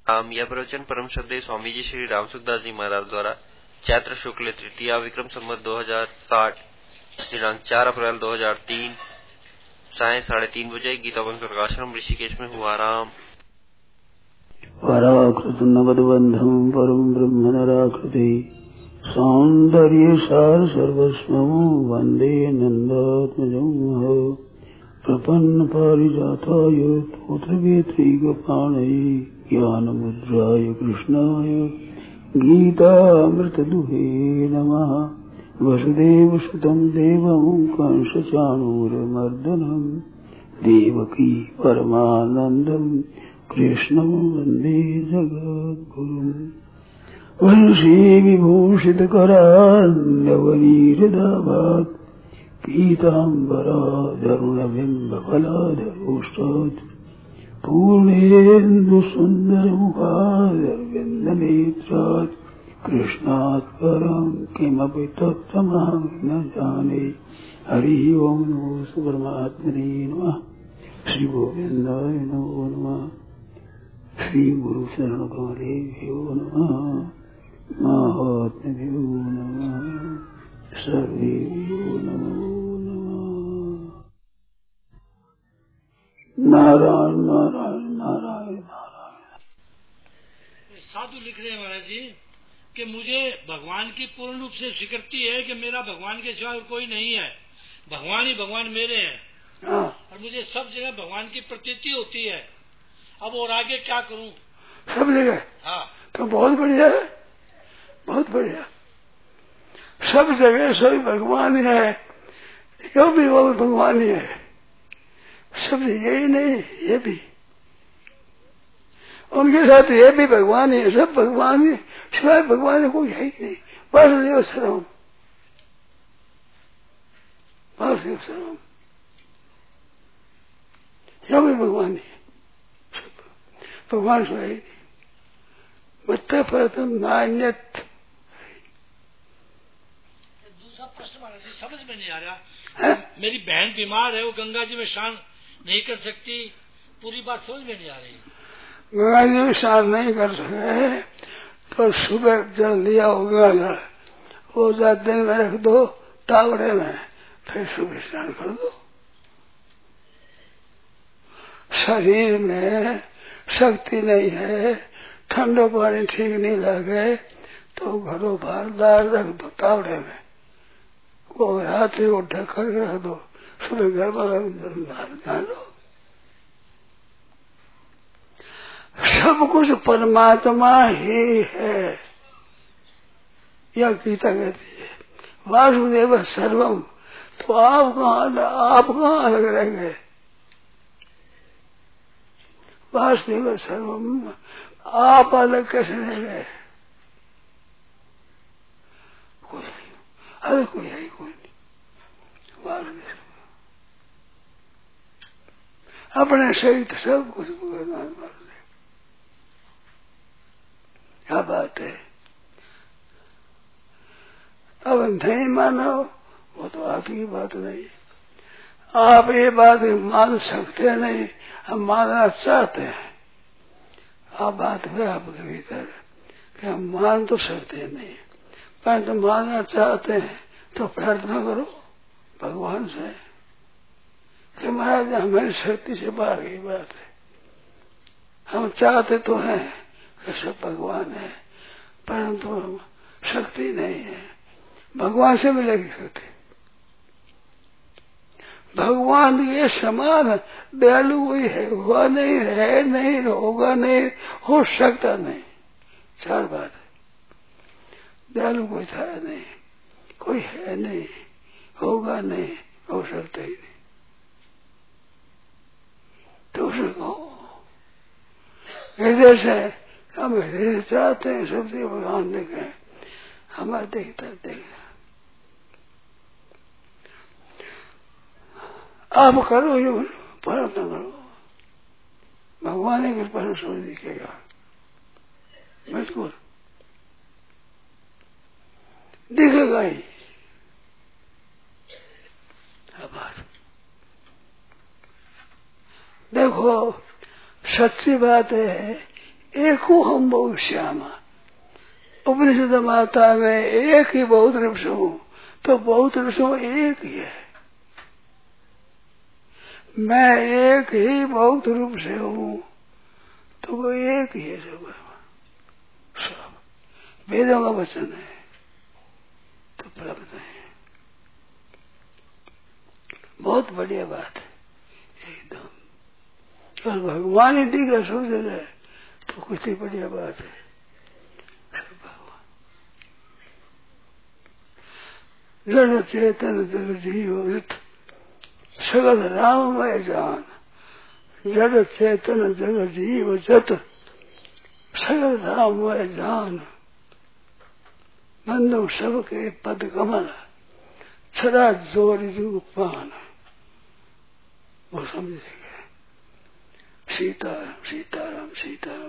आम यह प्रवचन परम श्रद्धेय स्वामी जी श्री राम सुखदास जी महाराज द्वारा चैत्र शुक्ल तृतीया विक्रम संवत 2060 दिनांक 4 अप्रैल 2003 साय 3:30 बजे गीतावन प्रकाश्रम ऋषिकेश में हुआ। राम पराकृतनवद्बन्धं परं ब्रह्म नराकृति सौन्दर्य सार सर्वस्वं वन्दे नन्दात्मजं प्रपन्न पारिजाताय तोत्रवेत्रैकपाणये ज्ञानमुद्राय कृष्णाय गीतामृतदुहे नमः। वसुदेवसुतं देवं कंसचाणूरमर्दनं देवकी परमानन्दं कृष्णं वन्दे जगद्गुरुम्। वंशी विभूषितकरान्नवनीरदाभात् पीताम्बराधरुणबिम्बफलाधरोष्टात् पूर्णेन्दुसुन्दरमुखादरविन्दनेत्रात् कृष्णात् परं किमपि तत्त्वमहं न जाने। हरि ओं नमो परमात्मने नमः। श्री गोविन्दाय नमो नमः। श्री गुरु शरण कमलेभ्यो नमः। महात्म्यो नमः। सर्वेभ्यो नमो नमः। नारायण नारायण नारायण नारायण। साधु लिख रहे हैं महाराज जी कि मुझे भगवान की पूर्ण रूप से स्वीकृति है कि मेरा भगवान के सिवा कोई नहीं है, भगवान ही भगवान मेरे हैं। और मुझे सब जगह भगवान की प्रतीति होती है। अब और आगे क्या करूं? सब जगह? हाँ। तो बहुत बढ़िया है, बहुत बढ़िया। सब जगह सभी भगवान है, जो भी वो भगवान ही है। सब यही नहीं, ये भी उनके साथ ये भी भगवान ही है, सब भगवान ही, सिवाय भगवान कोई है ही नहीं। वासुदेव सर्वम, वासुदेव सर्वम, जो भी भगवान ही है, भगवान से है मत्ता प्रथम नान्यत। दूसरा प्रश्न महाराज जी समझ में नहीं आ रहा। मेरी बहन बीमार है, वो गंगा जी में स्नान नहीं कर सकती, पूरी बात समझ में नहीं आ रही। गंगा जी में स्नान नहीं कर सके तो सुबह जल लिया होगा, वो दिन में रख दो तावड़े में, फिर सुबह स्नान कर दो। शरीर में शक्ति नहीं है, ठंडा पानी ठीक नहीं लगे तो घरों बाहर दाल रख दो तावड़े में, वो रात्रि को ढक कर रख दो, सुबह घर नहा दो। सब कुछ परमात्मा ही है, यह गीता कहती है। वासुदेव सर्वम, तो आप कहाँ अलग रहेंगे? वासुदेव सर्वम, आप अलग कैसे रहेंगे? कोई अलग कोई है, कोई नहीं। वासुदेव अपने सहित सब कुछ भगवान वासुदेव। क्या बात है? अब नहीं मानो वो तो आपकी बात नहीं, आप ये बात मान सकते नहीं, हम मानना चाहते हैं। आप बात है आपके भीतर कि हम मान तो सकते नहीं, पर तो मानना चाहते हैं तो प्रार्थना करो भगवान से कि महाराज हमारी शक्ति से बाहर की बात है। हम चाहते तो हैं कि सब भगवान है, परंतु शक्ति नहीं है। भगवान से मिलेगी शक्ति। भगवान के समान दयालु कोई है, हुआ नहीं, है नहीं, होगा नहीं, हो सकता नहीं। चार बात है। दयालु कोई था नहीं, कोई है नहीं, होगा नहीं, हो सकता ही नहीं। तो उसे कहो हृदय से, हम हृदय चाहते हैं सबसे भगवान देखें, हमारा देखता देखें। आप करो जो प्रार्थना करो, भगवान की कृपा से समझ दिखेगा। बिल्कुल दिखेगा ही। बात देखो, सच्ची बात है, एको हम बहुत श्यामा। उपनिषद माता में एक ही बहुत रूप हूँ, तो बहुत रूप एक ही है। मैं एक ही बहुत रूप से हूँ, तो वो एक ही है। सब वेदों का वचन है, तो प्राप्त है। बहुत बढ़िया बात है एकदम। और भगवान ही दिखा सब जगह, तो कुछ ही बढ़िया बात है। जड़ चेतन जग जीव सगल राममय जान। जड़ चेतन जग जीव जत सगल राममय जान। बंधु सबके पद कमल छड़ा जोर जू पान। वो समझेंगे सीताराम सीताराम सीताराम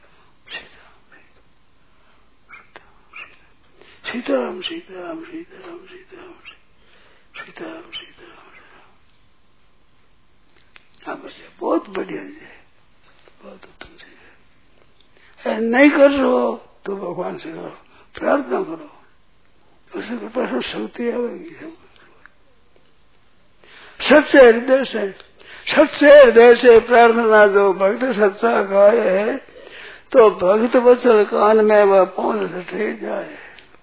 सीताराम सीताराम सीताराम सीताराम सीताराम सीताराम। हाँ बढ़िया, बहुत बढ़िया है, बहुत उत्तम चीज है। नहीं कर रहे तो भगवान से करो, प्रार्थना करो, उसे कृपा शक्ति आएगी। सच्चे हृदय से, सच्चे हृदय से प्रार्थना जो भक्त सच्चा गाय है, तो भक्त वचन कान में वह पहुंच से ठहर जाए।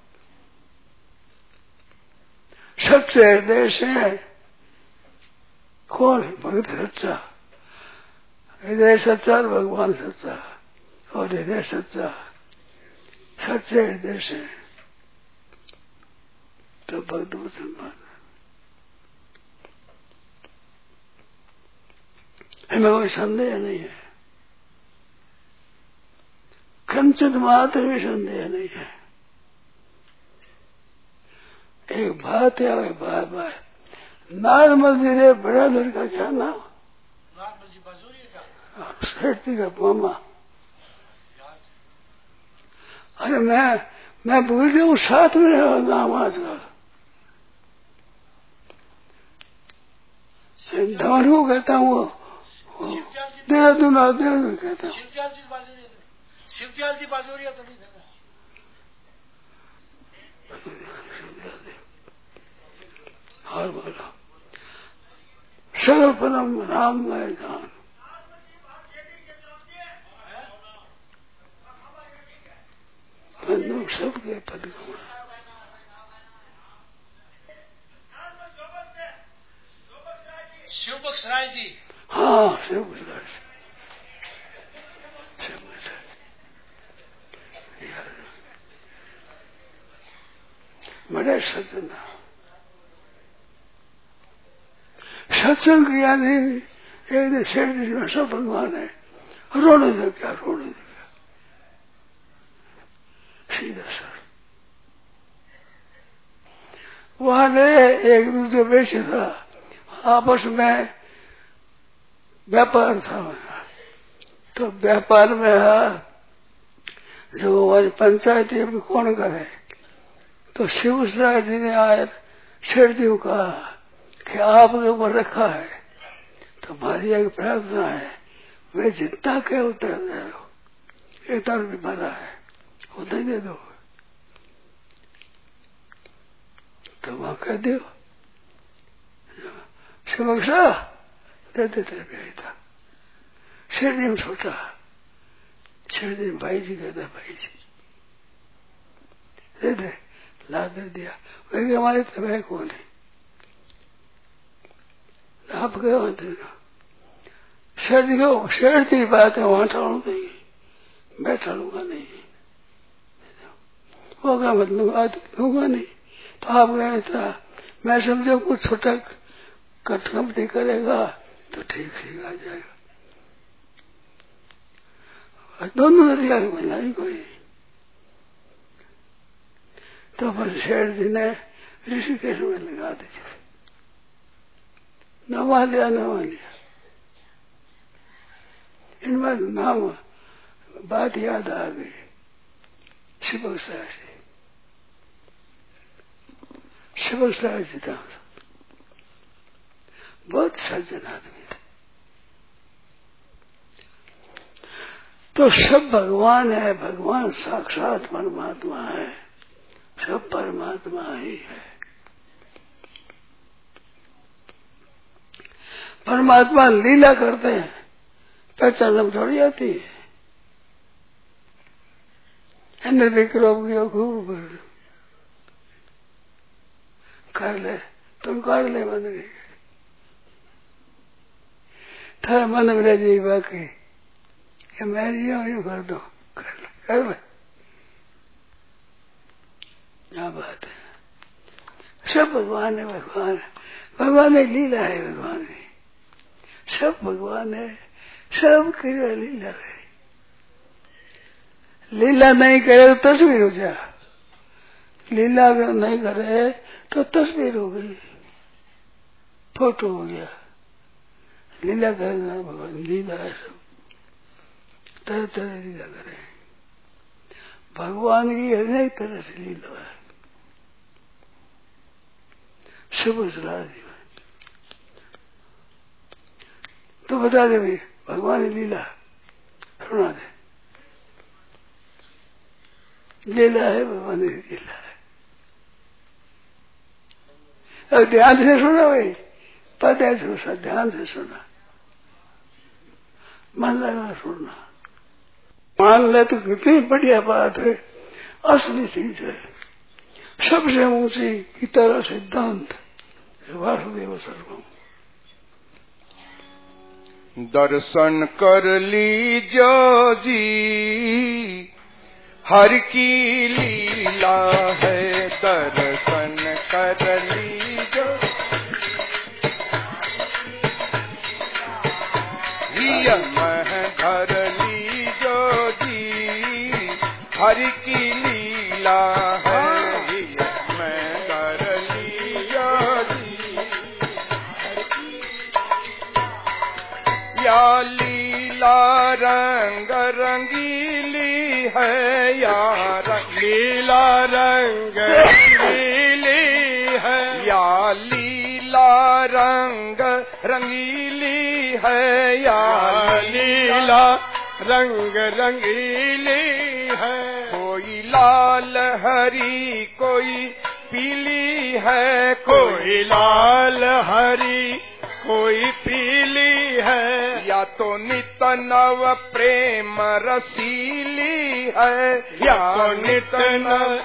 सच्चे हृदय से कौन है भक्त सच्चा? हृदय सच्चा और भगवान सच्चा, और हृदय सच्चा सच्चे हृदय से, तो भक्त वचन मान। हमें कोई संदेह नहीं है, कंचन मात्र भी संदेह नहीं है। एक बात है, बात बात नारमल जी ने बड़ा लड़का क्या नाम? नारमल जी बाजूरी का सेठी का मामा। अरे मैं भूल गया हूँ, साथ में नाम आजकल धमन को कहता हूँ, देहरादून कहता हूँ। शिवदयाल जी बाजोरिया तो नहीं था। और बोलो सगल परम राम मय जान। बंधु सबके पद को। शिवबख्श राय जी। हाँ शिवबख्श राय जी, बड़े सज्जन। सत्संग किया नहीं, एक दिन सेठ जी में सब भगवान है, रोने दे क्या, रोने दे क्या, सीधा सर। वहां ने एक दूसरे बेचे था, आपस में व्यापार था। तो व्यापार में जो हमारी पंचायत है कौन करे, तो शिवराज जी ने आए सेठ जी को कहा कि आपके ऊपर रखा है, तो हमारी एक प्रार्थना है, वे जितना कहे उतना दे दो, इतना भी भरा है उतना दे दो। तो वहां कह दो शिवक्षा दे देते भाई था। सेठ जी में छोटा, सेठ जी भाई जी कहता, भाई जी दे दे, ला दे दिया। वही हमारे तबाह कौन है, आप गए देना। सेठ की बात है, वहां टालू नहीं, मैं टालूंगा नहीं, होगा मतलब दूंगा नहीं। तो आप गए था, मैं समझा कुछ छोटा कटकमती करेगा तो ठीक ठीक आ जाएगा। दोनों नदिया बनाई कोई। तो बस शेर जी ने ऋषिकेश में लगा दी, नवा लिया। इनमें नाम बात याद आ गई, शिवक्षा जी था, बहुत सज्जन आदमी थे। तो सब भगवान है, भगवान साक्षात परमात्मा है, सब परमात्मा ही है। परमात्मा लीला करते हैं, पहचान हम थोड़ी आती है। खूब कर ले, तुम कर ले मन में, थारे मन में रह जाएगी बाकी कि मैं यूं कर दो, कर ले। क्या बात है, सब भगवान है, भगवान है, भगवान है, लीला है, भगवान है, सब भगवान है, सब क्रिया लीला है। लीला नहीं करे तो तस्वीर हो जा, लीला अगर नहीं करे तो तस्वीर हो गई, फोटो हो गया। लीला करना भगवान लीला है, सब तरह तरह लीला करे, भगवान की अनेक तरह से लीला है, सब सलाह दी। तो बता दे भाई भगवान की लीला, सुना दे। लीला है, भगवान की लीला है। अब ध्यान से सुना भाई, पता है सुना, ध्यान से सुना, मन लगा सुनना। मान ले तो कितनी बढ़िया बात है, असली चीज है, सबसे ऊंची की तरह सिद्धांत वासुदेव सर्वम। दर्शन कर लीजो जी, हर की लीला है, दर्शन कर लीजो, मह धर लीजो जी, हर की लीला है, मैं कर लीजो जी, या लीला रंग रंगीली है, या लीला रंग रंगीली है, या लीला रंग रंगीली है, या लीला रंग रंगीली है। कोई लाल हरी कोई पीली है, कोई लाल हरी कोई पीली है, या तो नित नव प्रेम रसीली है, या तो नित नव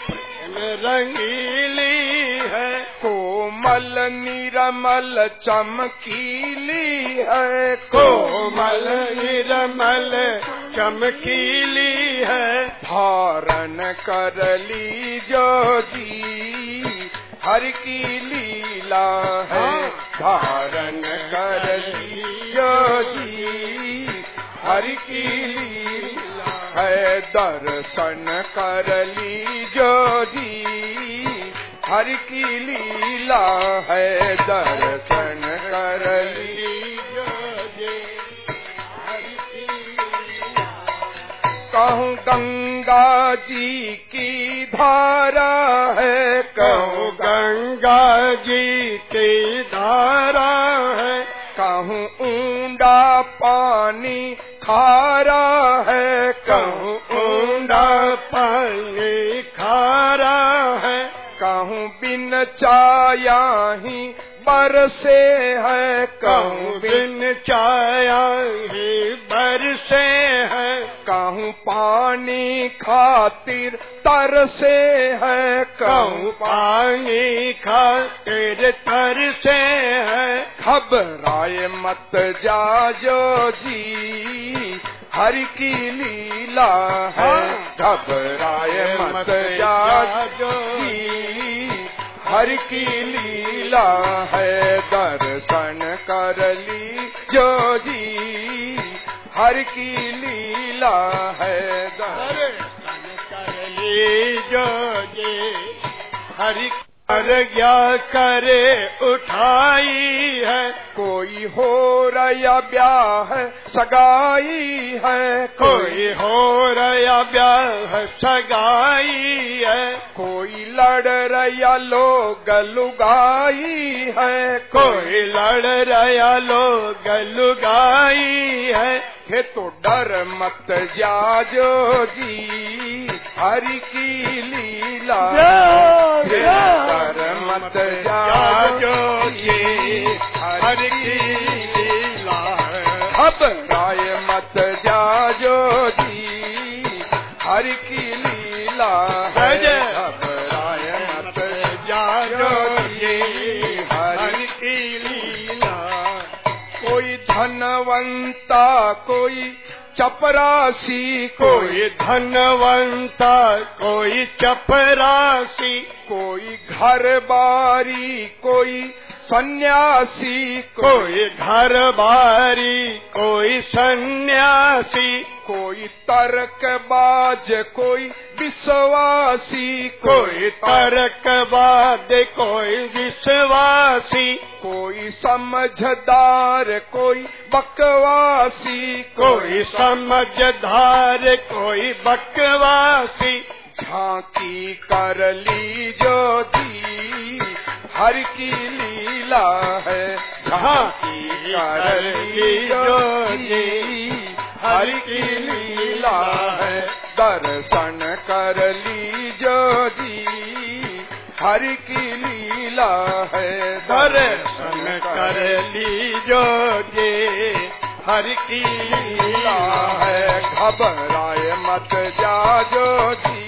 रंगीली है। कोमल निरमल चमकीली है, कोमल निरमल चमकीली है। धारण कर लीजो जी, हर की लीला है, धारण कर लीजो जी, हर की लीला है। दर्शन कर लीजो जी, हर की लीला है, दर्शन कर लीजो जी, हर की लीला। कहूँ गंगा जी की धारा है, कहूँ गंगा जी की धारा है। कहूँ ऊंडा पानी खारा है, कहूँ ऊंडा पानी खारा है। कहूँ बिन चाया ही बरसे है, कहूँ बिन चाया ही बरसे है। कहूँ पानी खातिर तरसे है, कहूँ पानी खातिर तरसे है। घबराए मत जाजो जी, हर की लीला है, घबराए मत जाजो जी, हर की लीला है। दर्शन कर लीजो जी, हर की लीला है, दर्शन कर लीजो जी, हर क्या करे उठाई है। कोई हो रया ब्याह सगाई है, कोई हो रया रया ब्याह सगाई है, कोई लड़ रया लोग लुगाई है, कोई लड़ रया लोग लुगाई है। हे तो डर मत जाजो जी हरि की लीला, डर मत जाजो जी हरि की लीला, घबराए मत जाजो जी हरि की लीला, घबराए मत जाजो जी हरि की लीला। कोई धनवंता कोई चपरासी, कोई धनवंता कोई चपरासी, कोई घर बारी कोई सन्यासी, कोई घर बारी कोई सन्यासी, कोई तर्कबाज कोई विश्वासी, कोई तर्कबाज कोई विश्वासी, कोई समझदार कोई बकवासी, कोई समझदार कोई बकवासी। झांकी कर ली जो जी हरि की लीला है, झांकी कर ली जो जी हरि की लीला है, दर्शन कर ली जो जी हरि की लीला है, दर्शन कर ली जो जी हरि की लीला है। घबराए मत जाजो जी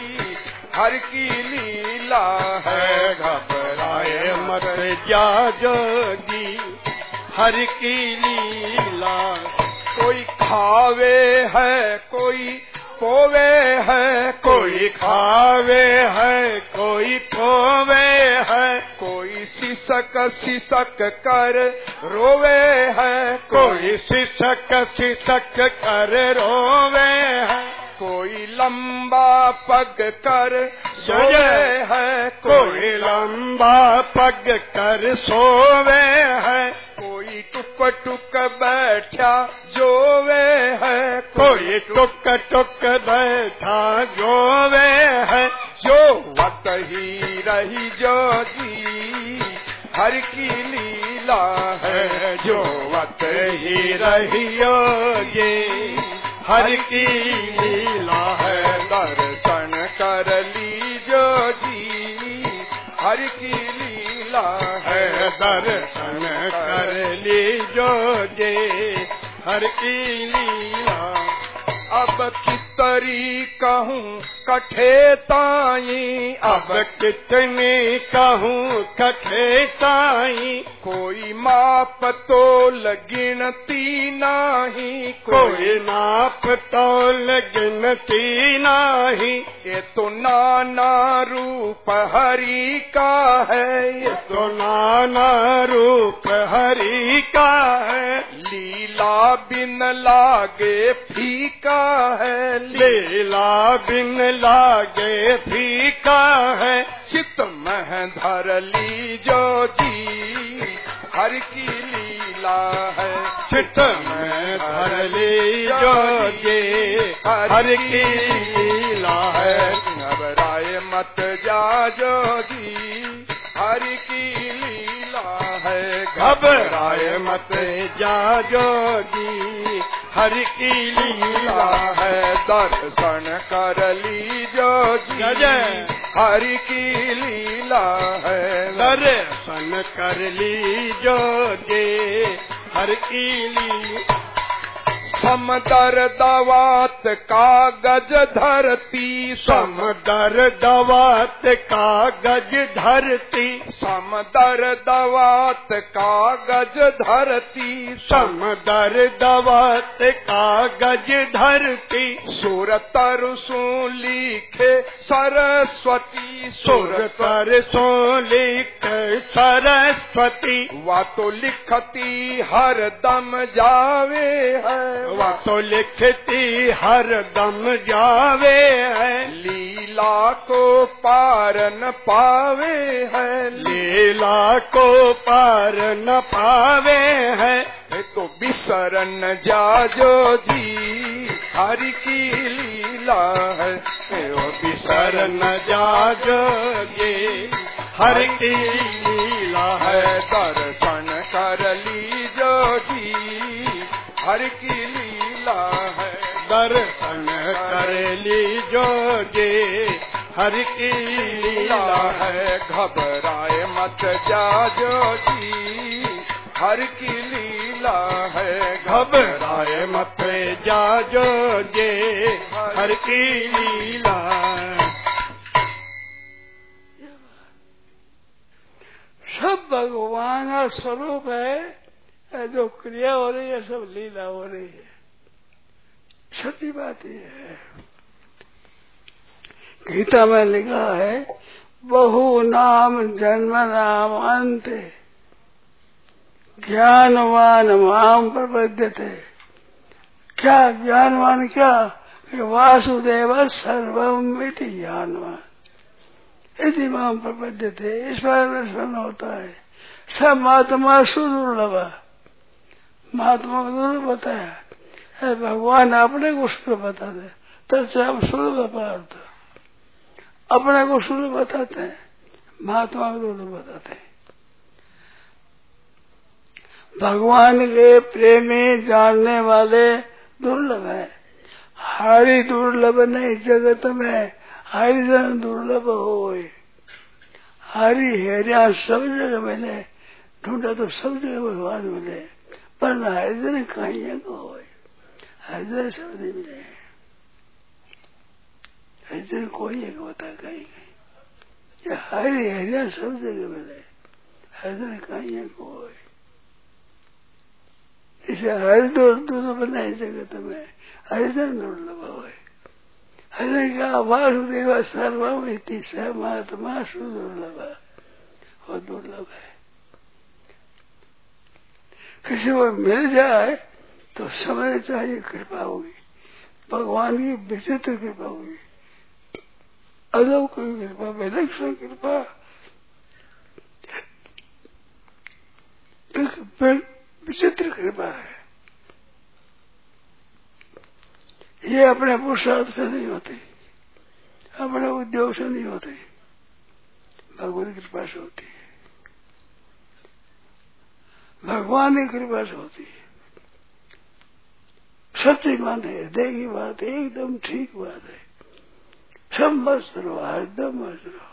हरि की लीला है, घबराए मत जाजो जी हरि की लीला। कोई खावे है कोई पोवे है, कोई खावे है कोई पोवे है, कोई सिसक सिसक कर रोवे है, कोई सिसक सिसक कर रोवे है, कोई लंबा पग कर सोवे है, कोई लंबा पग कर सोवे है, कोई टुक टुक बैठा जोवे है, कोई टुक टुक बैठा जोवे है। जो वत ही रही जो जी हरि की लीला है, जो वत ही रही ये हरि की लीला है, दर्शन कर ली जो जी हरि की लीला है, दर्शन कर ली जो जे हरि की लीला। अब कितरी कहूँ कठे ताई, अब कितने कहूँ कठे ताई, कोई माप तोल गिनती नाही, कोई नाप तोल गिनती नाही। ये तो नाना रूप हरि का है, ये तो नाना रूप हरि का है, लीला बिन लागे फीका है, लीला बिन लागे फीका है। चित मह धर ली जो जी हरि की लीला है, चित में धर ली जो जी हरि की लीला है। घबराए मत जाजो जी हरि की लीला है, घबराए मत जाजो जी हरि की लीला है, दर्शन कर ली जो जी हरि की लीला है, दर्शन कर ली जो जी हरि की लीला। समदर दवात कागज धरती, समदर दवात कागज धरती, समदर दवात कागज धरती, समदर दवात कागज धरती। सुर तरसु लिखे सरस्वती, सुर तरसु लिखे सरस्वती। वा तो लिखती हर दम जावे है, वा तो लिखती हर दम जावे है, लीला को पार न पावे है, लीला को पार न पावे है। तो बिसरन जाजो जी हरि की लीला लीला है, वो बिसर न जाओगे हर की लीला है। दर्शन कर लीजो जी हर की लीला है, दर्शन कर लीजो जी हर की लीला है। घबराए मत जाजो जी हर की लीला है, घबराए मत जाजो जे हर की लीला। सब भगवान का स्वरूप है, जो क्रिया हो रही है सब लीला हो रही है। सच्ची बात यह है, गीता में लिखा है बहु नाम जन्म नाम अंत ज्ञानवान माम प्रपद्यते। क्या ज्ञानवान? क्या वासुदेव सर्वम इति ज्ञानवान इति माम प्रपद्यते। इस बार में स्मरण होता है सब महात्मा सुदुर्लभ, महात्मा को दुर्लभ बताया, भगवान अपने को सुलभ बताते, तब हम सुलभ पदार्थ अपने को सुलभ बताते हैं, महात्मा को दुर्लभ बताते हैं। भगवान के प्रेमी जानने वाले दुर्लभ है, हरि दुर्लभ नहीं जगत में, हरिजन दुर्लभ हो। हरि हेरिया सब जगह मिले, ढूंढा तो सब जगह भगवान मिले, पर हरिजन कहीं को हो, हरिजन सब नहीं मिले, हरिजन कोई एक होता कहीं कहीं। हरि हेरिया सब जगह मिले, हरिजन कहीं को हो। इसे हरि दुर्लभ नहीं जगत में, हरिजन दुर्लभ हो। हरिजन का वासुदेव सर्वम इति स महात्मा सुदुर्लभ, और दुर्लभ है। किसी को मिल जाए तो समझ चाहिए कृपा होगी, भगवान की विचित्र कृपा होगी, अलौकिक कृपा, विलक्षण कृपा, विचित्र कृपा है। ये अपने पुरुषार्थ से नहीं होती, अपने उद्योग से नहीं होती, भगवान की कृपा से होती है, भगवान की कृपा से होती है। सच्ची बात है, हृदय की बात है, एकदम ठीक बात है। सब मस्त रहो, हरदम मस्त रहो।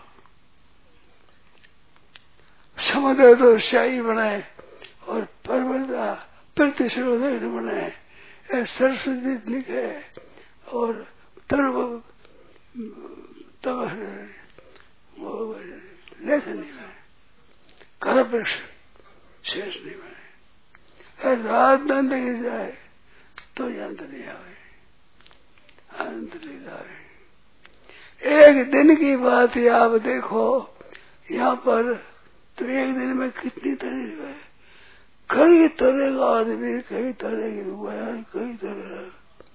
समुद्र तो शाही बनाए और पर्वत प्रतिशोधक बनाए, सरस्वती लिखे और तब लेख नहीं बने, कर वृक्ष शेष नहीं बने। रात दंड गिर जाए तो अंत नहीं आवे, अंत नहीं आवे। एक दिन की बात ही आप देखो, यहाँ पर तो एक दिन में कितनी तरह है, कई तरह का आदमी, कई तरह की रुपया, कई तरह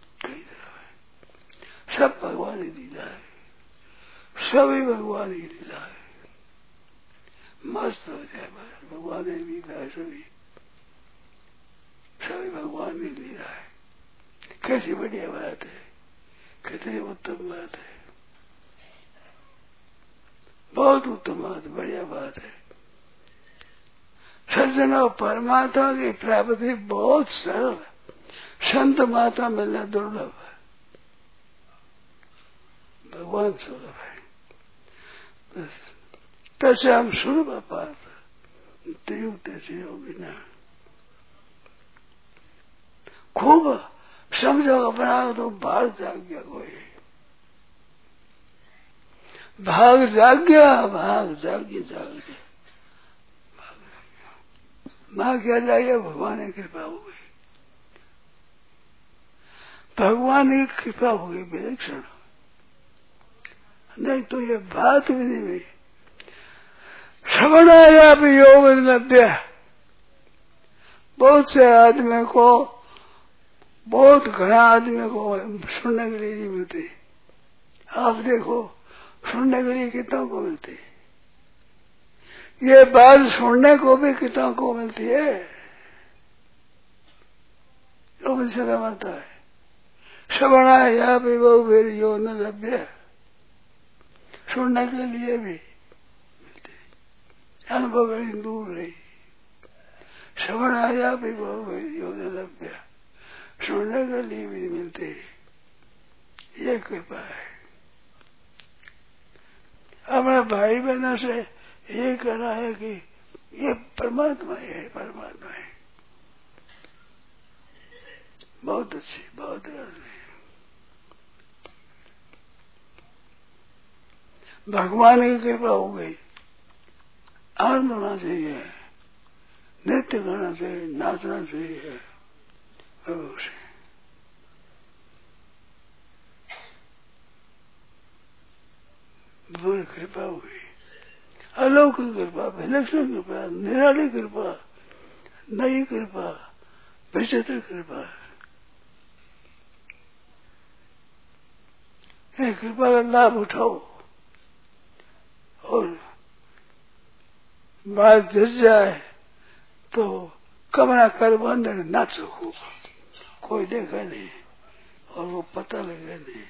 सब भगवान की लीला है, सभी भगवान की लीला है। मस्त हो जाए बस, भगवान की लीला है, सभी भगवान की लीला है। कैसी बढ़िया बात है, कितनी उत्तम बात है, बहुत उत्तम बात, बढ़िया बात है। सज्जनों, परमात्मा की प्राप्ति बहुत सरल है, संत माता मिलना दुर्लभ है, भगवान सुलभ है। बस तैसे हम सुलभ पात देव तैसे हो बिना खूब समझो अपना तो भाग जाग गया, कोई भाग जाग गया, भाग जागे जागे भाग क्या जाएगा, भगवान की कृपा हो गई, भगवान की कृपा हो गई विलक्षण, नहीं तो ये बात भी नहीं हुई। श्रवण आया भी योग लभ्य, बहुत से आदमी को, बहुत घना आदमी को सुनने के लिए नहीं मिलती। आप देखो सुनने के लिए कितनों को मिलती, ये बात सुनने को भी कितनों को मिलती है, तो मुझे आता है श्रवणाया भी वो वीर्यो न लभ्य, सुनने के लिए भी मिलते, अनुभव दूर नहीं। श्रवणाया भी वो वीर्यो न लभ्य, सुनने के लिए भी मिलते, ये कृपा है। अपने भाई बहनों से ये कहना है कि ये परमात्मा है, परमात्मा है। बहुत अच्छी, बहुत अच्छी। भगवान की कृपा हो गई, आनंद होना चाहिए, नृत्य करना चाहिए, नाचना चाहिए, अवश्य। बुरी कृपा हो गई, अलौकिक कृपा, विलक्षण कृपा, निराली कृपा, नई कृपा, विचित्र कृपा। ये कृपा का लाभ उठाओ और बात जस जाए तो कमरा कर बंद नाचो खूब, कोई देखा नहीं और वो पता लगे नहीं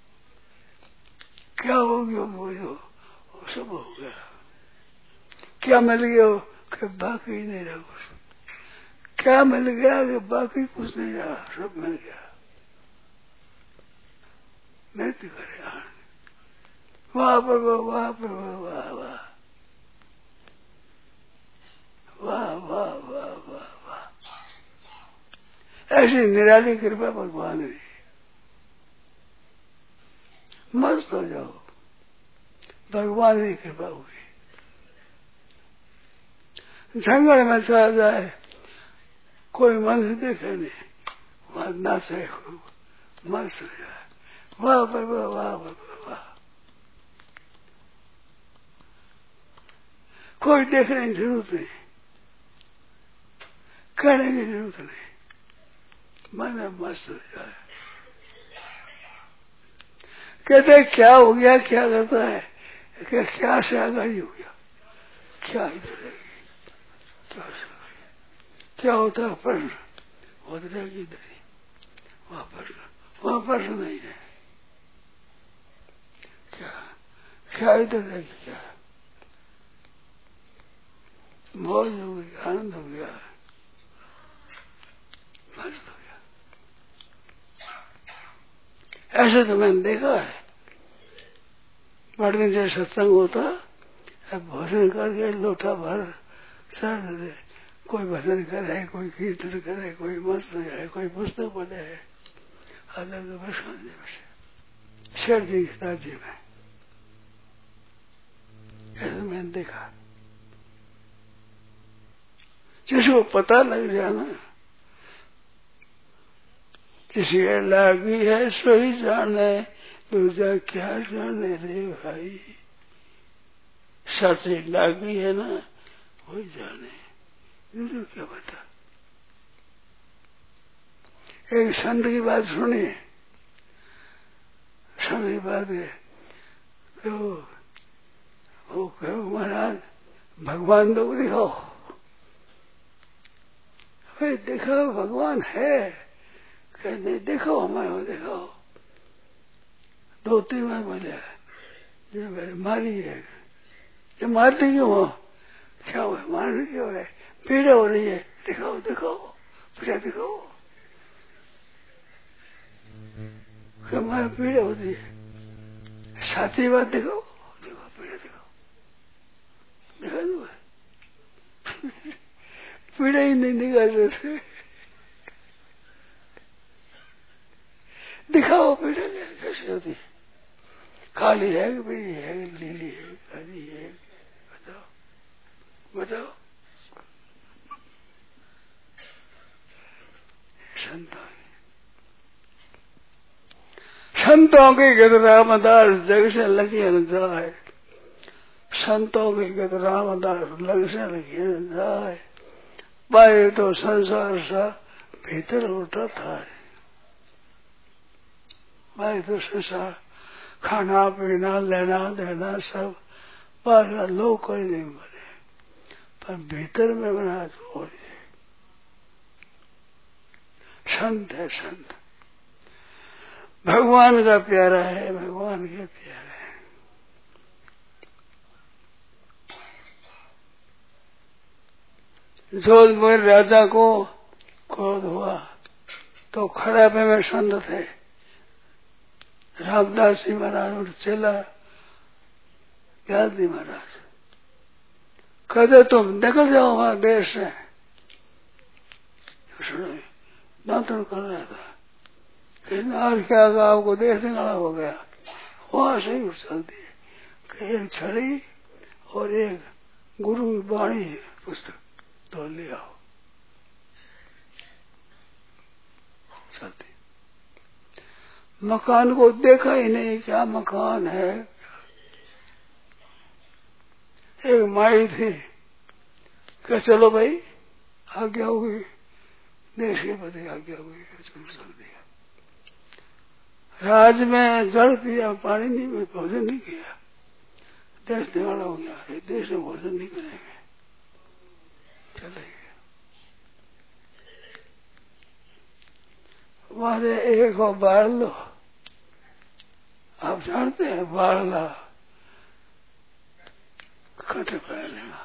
क्या हो गया, वो सब हो गया। क्या मिल गया कि बाकी नहीं रहा कुछ, क्या मिल गया कि बाकी कुछ नहीं रहा, सब मिल गया। नृत्य करे वाह प्रभु, वाह प्रभु, वाह वाह, वाह वाह वाह वाह वाह। ऐसी निराली कृपा भगवान ने, मस्त हो जाओ, भगवान की कृपा होगी। जंगल में चला जाए, कोई मन से देखे नहीं, वहां नाचे मस्त हो जाए, वाह प्रभु, वाह प्रभु, वाह। कोई देखने की जरूरत नहीं, कहने की जरूरत नहीं, मन मस्त हो जाए। कहते क्या हो गया, क्या करता है, क्या से आगाही हो गया, क्या इधर क्या होता है, प्रश्न होता रहेगी इधर ही, वहां प्रश्न नहीं है। क्या इधर रहेगी, क्या मौज हो गई, आनंद हो गया, मस्त हो गया। ऐसे तो मैंने देखा है, पढ़ने जैसे सत्संग होता, भोजन करके लोटा भर सर दे, कोई भजन करे, कोई कीर्तन करे, कोई मस्त है, कोई पुस्तक पढ़े, अलग बसाने सर्दी राज्य में ऐसा मैंने देखा। जिसको पता लग जाना, किसी लागी है सो ही जाने, दूसरा क्या जाने रे भाई। सच लागी है ना, वही जाने, दूसरा क्या पता। एक संत की बात सुनी, संत की बात है तो वो कहो महाराज भगवान तो दिखाओ। भाई देखो भगवान है, कहने देखो हमारे को दिखाओ। 2-3 बार बोले मारी है, ये मारते क्यों हो, क्या हुआ, मारने क्यों है, पीड़ा हो रही है, दिखाओ दिखाओ, पीड़ा दिखाओ। हमारे पीड़ा होती है, साथी बात दिखाओ, देखो पीड़ा दिखाओ, दिखा दो पीड़ा ही नहीं निकाल रहे, दिखाओ पीड़ा कैसे होती है, काली है कि बड़ी है, नीली है, काली है, बताओ बताओ। संतों के गद रामदास जग से लगे न जाए, संतों के गद रामदास लग से लगे न जाए, पाए तो संसार सा भीतर उठा था, पाए तो संसार खाना पीना लेना देना सब पाया, लोग कोई नहीं बने, पर भीतर में बना तो संत है संत। भगवान का प्यारा है, भगवान के प्यारा है। जोधपुर राजा को क्रोध हुआ तो खड़ापे में संत थे रामदास जी महाराज और चेला प्यादी महाराज। कहते तुम निकल जाओ वहां देश से। दांतन कर रहा था कि नार क्या आपको देश निकाला हो गया। वहां से ही चलती है एक छड़ी और एक गुरु की वाणी पुस्तक तो ले आओ। चलती मकान को देखा ही नहीं, क्या मकान है। एक माई थी क्या चलो भाई आज्ञा हुई, देश के प्रति आज्ञा हुई, चल दिया। राज में जल पिया, पानी नहीं में भोजन नहीं किया, देश निवाला हो गया। देश में भोजन नहीं करेंगे, चले गए। वहां एक को बाढ़ लो, आप जानते हैं बाढ़ला खट पहनेगा,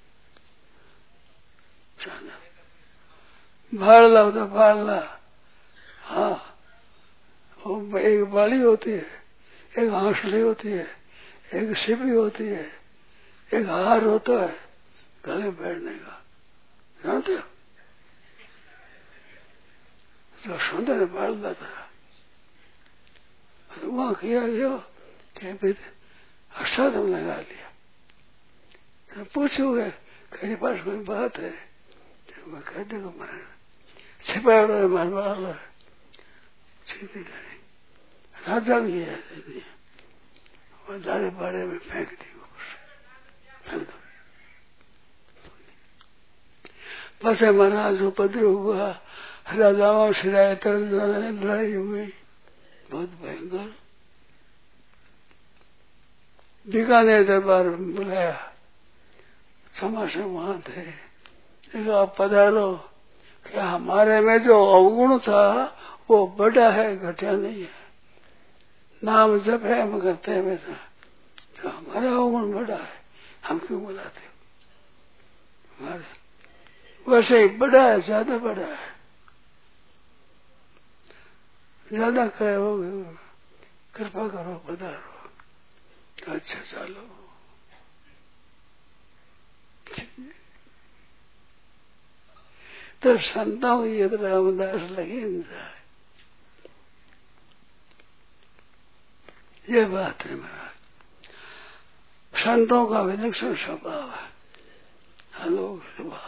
बाढ़ला होता बाढ़ला। हाँ वो एक बाली होती है, एक हौसली होती है, एक सिपी होती है, एक हार होता है गले बैठने का, जानते हो। तो सुंदर बाढ़ला था वहां किया गया कि अच्छा तुम लगा लिया। तो पूछोगे मेरे पास कोई बात है तो मैं कह दूंगा महाराज छिपा मार वाला छिपी नहीं राजा भी है और दारे बाड़े में फेंक दी फेंक दो। बस महाराज उपद्रव हुआ, राजाओं सिराए तरह लड़ाई हुई बहुत भयंकर। बीकानेर दरबार बुलाया, समाशय वहां थे। आप पधारो, क्या हमारे में जो अवगुण था वो बड़ा है, घटिया नहीं है। नाम जब है मगर तय में था, तो हमारा अवगुण बड़ा है, हम क्यों बुलाते हो। हमारे वैसे ही बड़ा है, ज्यादा बड़ा है, ज्यादा कहोगे कृपा करो पधारो तो अच्छा चलो। तो संतों की ये रामदास लगे जाए, ये बात है महाराज। संतों का विलक्षण स्वभाव है, अलौकिक स्वभाव।